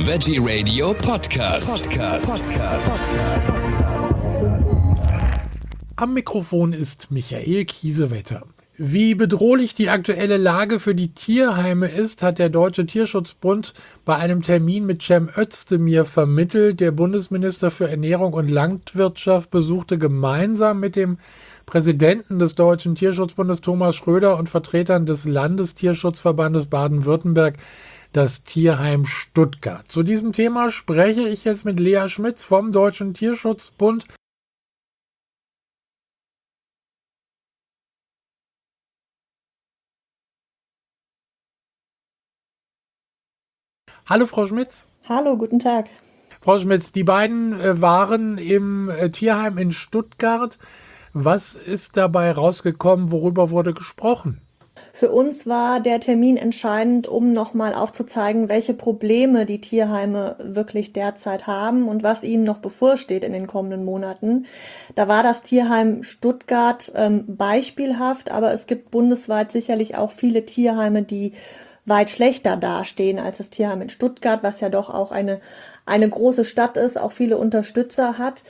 Veggie Radio Podcast. Am Mikrofon ist Michael Kiesewetter. Wie bedrohlich die aktuelle Lage für die Tierheime ist, hat der Deutsche Tierschutzbund bei einem Termin mit Cem Özdemir vermittelt. Der Bundesminister für Ernährung und Landwirtschaft besuchte gemeinsam mit dem Präsidenten des Deutschen Tierschutzbundes Thomas Schröder und Vertretern des Landestierschutzverbandes Baden-Württemberg das Tierheim Stuttgart. Zu diesem Thema spreche ich jetzt mit Lea Schmitz vom Deutschen Tierschutzbund. Hallo Frau Schmitz. Hallo, guten Tag. Frau Schmitz, die beiden waren im Tierheim in Stuttgart. Was ist dabei rausgekommen? Worüber wurde gesprochen? Für uns war der Termin entscheidend, um nochmal aufzuzeigen, welche Probleme die Tierheime wirklich derzeit haben und was ihnen noch bevorsteht in den kommenden Monaten. Da war das Tierheim Stuttgart beispielhaft, aber es gibt bundesweit sicherlich auch viele Tierheime, die weit schlechter dastehen als das Tierheim in Stuttgart, was ja doch auch eine große Stadt ist, auch viele Unterstützer hat.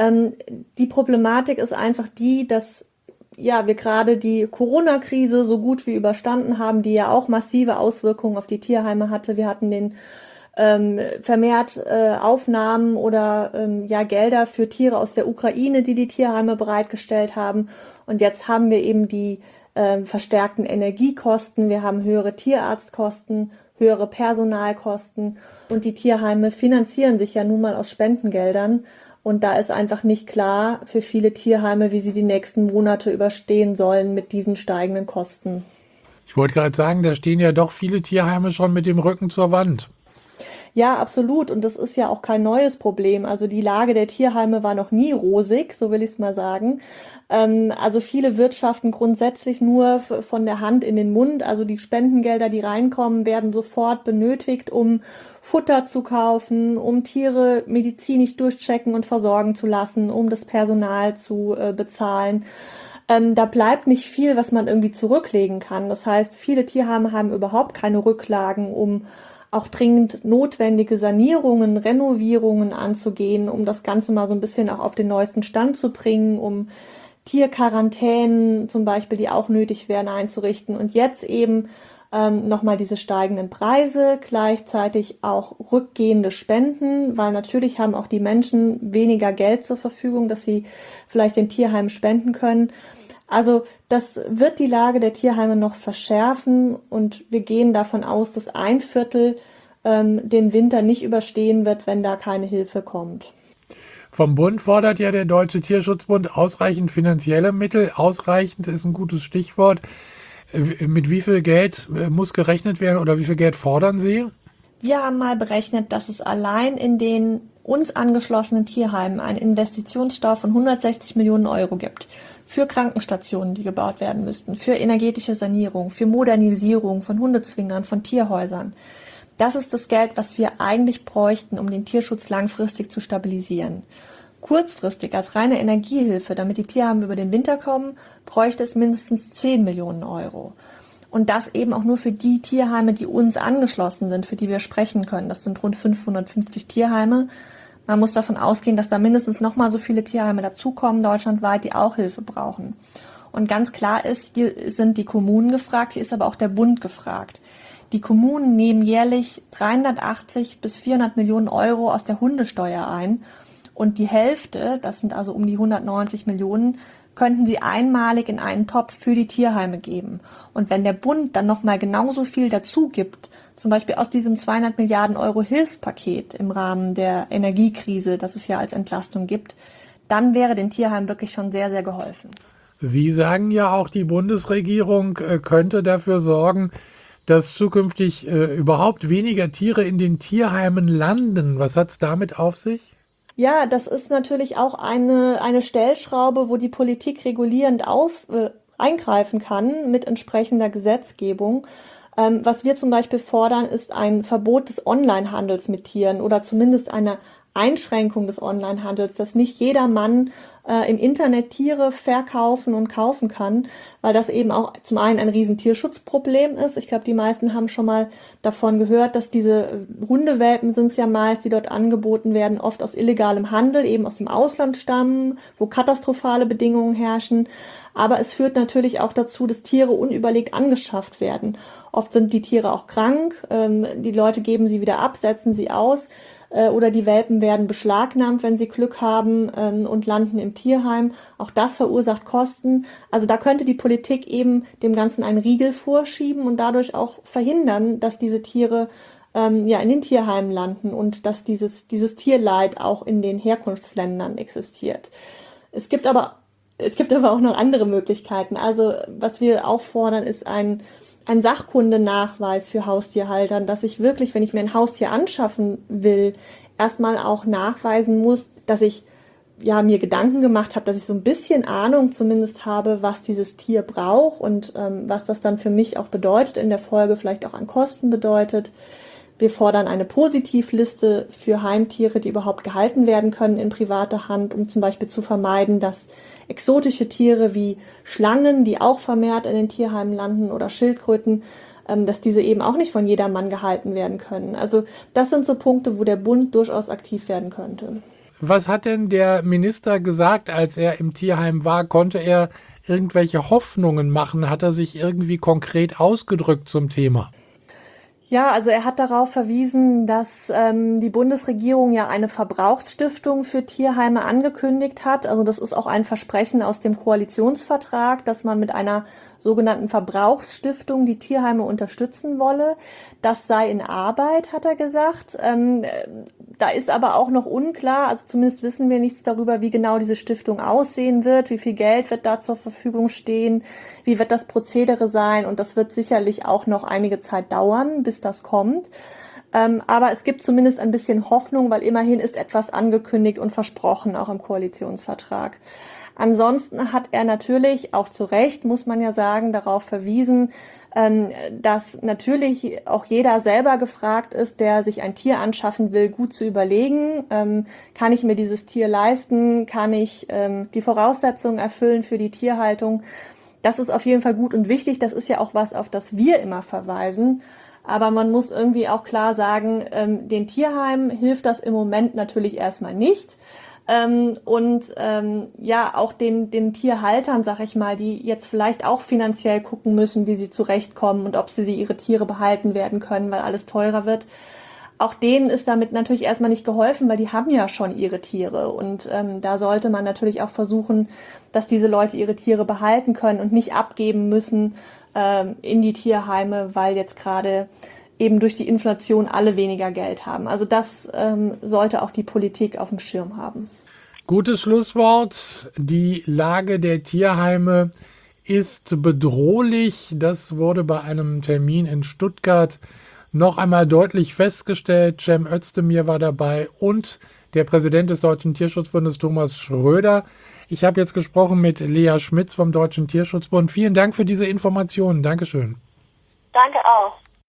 Die Problematik ist einfach die, dass wir gerade die Corona-Krise so gut wie überstanden haben, die ja auch massive Auswirkungen auf die Tierheime hatte. Wir hatten den vermehrt Aufnahmen oder Gelder für Tiere aus der Ukraine, die Tierheime bereitgestellt haben. Und jetzt haben wir eben die verstärkten Energiekosten, wir haben höhere Tierarztkosten, höhere Personalkosten und die Tierheime finanzieren sich ja nun mal aus Spendengeldern und da ist einfach nicht klar für viele Tierheime, wie sie die nächsten Monate überstehen sollen mit diesen steigenden Kosten. Ich wollte gerade sagen, da stehen ja doch viele Tierheime schon mit dem Rücken zur Wand. Ja, absolut. Und das ist ja auch kein neues Problem. Also die Lage der Tierheime war noch nie rosig, so will ich es mal sagen. Also viele wirtschaften grundsätzlich nur von der Hand in den Mund. Also die Spendengelder, die reinkommen, werden sofort benötigt, um Futter zu kaufen, um Tiere medizinisch durchchecken und versorgen zu lassen, um das Personal zu bezahlen. Da bleibt nicht viel, was man irgendwie zurücklegen kann. Das heißt, viele Tierheime haben überhaupt keine Rücklagen, um auch dringend notwendige Sanierungen, Renovierungen anzugehen, um das Ganze mal so ein bisschen auch auf den neuesten Stand zu bringen, um Tierquarantänen zum Beispiel, die auch nötig wären, einzurichten. Und jetzt eben nochmal diese steigenden Preise, gleichzeitig auch rückgehende Spenden, weil natürlich haben auch die Menschen weniger Geld zur Verfügung, dass sie vielleicht den Tierheimen spenden können. Also das wird die Lage der Tierheime noch verschärfen und wir gehen davon aus, dass 1/4 den Winter nicht überstehen wird, wenn da keine Hilfe kommt. Vom Bund fordert ja der Deutsche Tierschutzbund ausreichend finanzielle Mittel. Ausreichend ist ein gutes Stichwort. Mit wie viel Geld muss gerechnet werden oder wie viel Geld fordern Sie? Wir haben mal berechnet, dass es allein in den uns angeschlossenen Tierheimen einen Investitionsstau von 160 Millionen Euro gibt. Für Krankenstationen, die gebaut werden müssten, für energetische Sanierung, für Modernisierung von Hundezwingern, von Tierhäusern. Das ist das Geld, was wir eigentlich bräuchten, um den Tierschutz langfristig zu stabilisieren. Kurzfristig als reine Energiehilfe, damit die Tierheime über den Winter kommen, bräuchte es mindestens 10 Millionen Euro. Und das eben auch nur für die Tierheime, die uns angeschlossen sind, für die wir sprechen können. Das sind rund 550 Tierheime. Man muss davon ausgehen, dass da mindestens nochmal so viele Tierheime dazukommen, deutschlandweit, die auch Hilfe brauchen. Und ganz klar ist, hier sind die Kommunen gefragt, hier ist aber auch der Bund gefragt. Die Kommunen nehmen jährlich 380 bis 400 Millionen Euro aus der Hundesteuer ein. Und die Hälfte, das sind also um die 190 Millionen, könnten sie einmalig in einen Topf für die Tierheime geben. Und wenn der Bund dann nochmal genauso viel dazu gibt, zum Beispiel aus diesem 200 Milliarden Euro Hilfspaket im Rahmen der Energiekrise, das es ja als Entlastung gibt, dann wäre den Tierheimen wirklich schon sehr, sehr geholfen. Sie sagen ja auch, die Bundesregierung könnte dafür sorgen, dass zukünftig überhaupt weniger Tiere in den Tierheimen landen. Was hat es damit auf sich? Ja, das ist natürlich auch eine Stellschraube, wo die Politik regulierend eingreifen kann mit entsprechender Gesetzgebung. Was wir zum Beispiel fordern, ist ein Verbot des Onlinehandels mit Tieren oder zumindest eine Einschränkung des Onlinehandels, dass nicht jeder Mann im Internet Tiere verkaufen und kaufen kann, weil das eben auch zum einen ein riesen Tierschutzproblem ist. Ich glaube, die meisten haben schon mal davon gehört, dass diese Hundewelpen sind es ja meist, die dort angeboten werden, oft aus illegalem Handel, eben aus dem Ausland stammen, wo katastrophale Bedingungen herrschen. Aber es führt natürlich auch dazu, dass Tiere unüberlegt angeschafft werden. Oft sind die Tiere auch krank, die Leute geben sie wieder ab, setzen sie aus. Oder die Welpen werden beschlagnahmt, wenn sie Glück haben und landen im Tierheim. Auch das verursacht Kosten. Also da könnte die Politik eben dem Ganzen einen Riegel vorschieben und dadurch auch verhindern, dass diese Tiere in den Tierheimen landen und dass dieses Tierleid auch in den Herkunftsländern existiert. Es gibt aber auch noch andere Möglichkeiten. Also was wir auch fordern, ist ein Sachkundenachweis für Haustierhaltern, dass ich wirklich, wenn ich mir ein Haustier anschaffen will, erstmal auch nachweisen muss, dass ich mir Gedanken gemacht habe, dass ich so ein bisschen Ahnung zumindest habe, was dieses Tier braucht und was das dann für mich auch bedeutet, in der Folge vielleicht auch an Kosten bedeutet. Wir fordern eine Positivliste für Heimtiere, die überhaupt gehalten werden können in privater Hand, um zum Beispiel zu vermeiden, dass exotische Tiere wie Schlangen, die auch vermehrt in den Tierheimen landen, oder Schildkröten, dass diese eben auch nicht von jedermann gehalten werden können. Also das sind so Punkte, wo der Bund durchaus aktiv werden könnte. Was hat denn der Minister gesagt, als er im Tierheim war? Konnte er irgendwelche Hoffnungen machen? Hat er sich irgendwie konkret ausgedrückt zum Thema? Ja, also er hat darauf verwiesen, dass die Bundesregierung ja eine Verbrauchsstiftung für Tierheime angekündigt hat. Also das ist auch ein Versprechen aus dem Koalitionsvertrag, dass man mit einer sogenannten Verbrauchsstiftung die Tierheime unterstützen wolle. Das sei in Arbeit, hat er gesagt. Da ist aber auch noch unklar, also zumindest wissen wir nichts darüber, wie genau diese Stiftung aussehen wird, wie viel Geld wird da zur Verfügung stehen, wie wird das Prozedere sein, und das wird sicherlich auch noch einige Zeit dauern, bis das kommt. Aber es gibt zumindest ein bisschen Hoffnung, weil immerhin ist etwas angekündigt und versprochen, auch im Koalitionsvertrag. Ansonsten hat er natürlich, auch zu Recht, muss man ja sagen, darauf verwiesen, dass natürlich auch jeder selber gefragt ist, der sich ein Tier anschaffen will, gut zu überlegen, kann ich mir dieses Tier leisten, kann ich die Voraussetzungen erfüllen für die Tierhaltung. Das ist auf jeden Fall gut und wichtig, das ist ja auch was, auf das wir immer verweisen. Aber man muss irgendwie auch klar sagen, den Tierheimen hilft das im Moment natürlich erstmal nicht. Auch den Tierhaltern, sag ich mal, die jetzt vielleicht auch finanziell gucken müssen, wie sie zurechtkommen und ob sie ihre Tiere behalten werden können, weil alles teurer wird. Auch denen ist damit natürlich erstmal nicht geholfen, weil die haben ja schon ihre Tiere. Und da sollte man natürlich auch versuchen, dass diese Leute ihre Tiere behalten können und nicht abgeben müssen in die Tierheime, weil jetzt gerade eben durch die Inflation alle weniger Geld haben. Also das sollte auch die Politik auf dem Schirm haben. Gutes Schlusswort. Die Lage der Tierheime ist bedrohlich. Das wurde bei einem Termin in Stuttgart noch einmal deutlich festgestellt. Cem Özdemir war dabei und der Präsident des Deutschen Tierschutzbundes, Thomas Schröder. Ich habe jetzt gesprochen mit Lea Schmitz vom Deutschen Tierschutzbund. Vielen Dank für diese Informationen. Dankeschön. Danke auch.